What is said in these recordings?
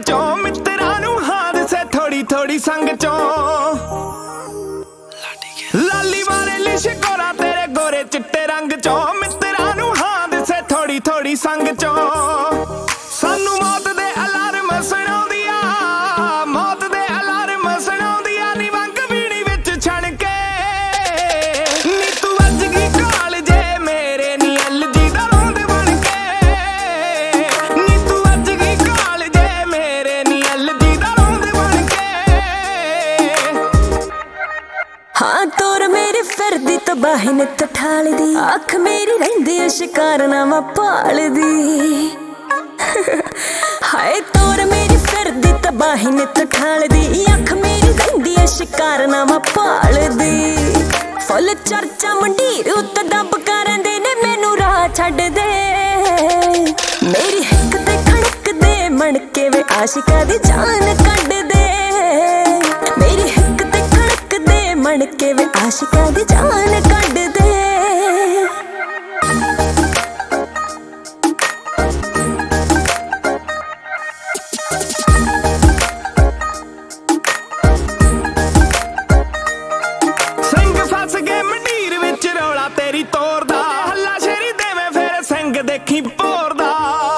चों मित्रां नूं हादसे थोड़ी थोड़ी संग चों लाली वाले लिशकोरा तेरे गोरे चिट्टे रंग चों मित्रां नूं हादसे थोड़ी थोड़ी संग चों सानू मौत दे अलार्म सुणाउंदिया मौत दे अलार्म सुणाउंदिया नी वंग बीड़ी विच छण के नी तू अज गी काल जे मेरे नी अलजी दा रौंद बन के नी तू अज गी काल जे मेरे नी अलजी दा रौंद बन के हाँ तोर मेरी फिरदी तबाही ने तठाल दी अख मेरी रहिंदी शिकारनामा पाल दी हाय तोर मेरी फिरदी तबाही ने तठाल दी अख मेरी रहिंदी शिकारनामा पाल दी फुल चर्चा मंडीर उत्ते दब करंदे ने मैनू राह छड्ड दे मेरी हिक ते खड़क दे मणके वे आशिका दी जान कढ दे मेरी हिक ते खड़क दे मणके वे आशिका दी जान कढ दे तेरी तोर दा हल्ला शेरी देवे फिर सिंह देखी भोर दा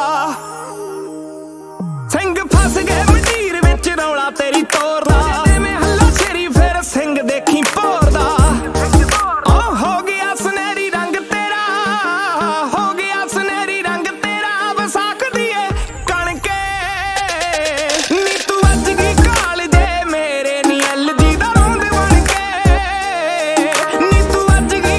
सिंह फस गए मंडीर विच रौला तेरी तोर दा देवे हल्ला शेरी फिर सिंह देखी भोर दा ओ हो गया सुनहरी रंग तेरा हो गया सुनहरी रंग तेरा वसाख दिए कणके नी तू अज गी काल जे मेरे नी अलजी दा रौंद बन के नी तू अज गी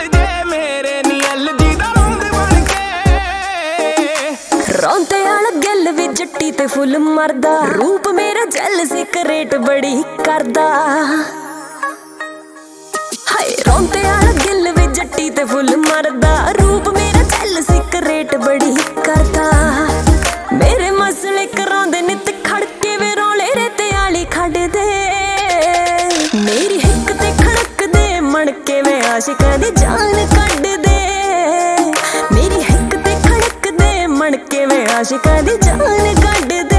रौंदे आला गिल वी जट्टी ते फुल मरदा रूप मेरा जल सिकरेट बड़ी करदा हाय रौंदे आला गिल वी जट्टी ते फुल मरदा रूप मेरा जल सिकरेट बड़ी करदा मेरे मसले करांदे नित खड़के वे रौले रेते आली खड़ दे मेरी हिक ते खड़क दे मणके वे आशिका दी जान कढ दे मेरी हिक ते खड़क दे मणके वे आशिका दी जान कढ दे।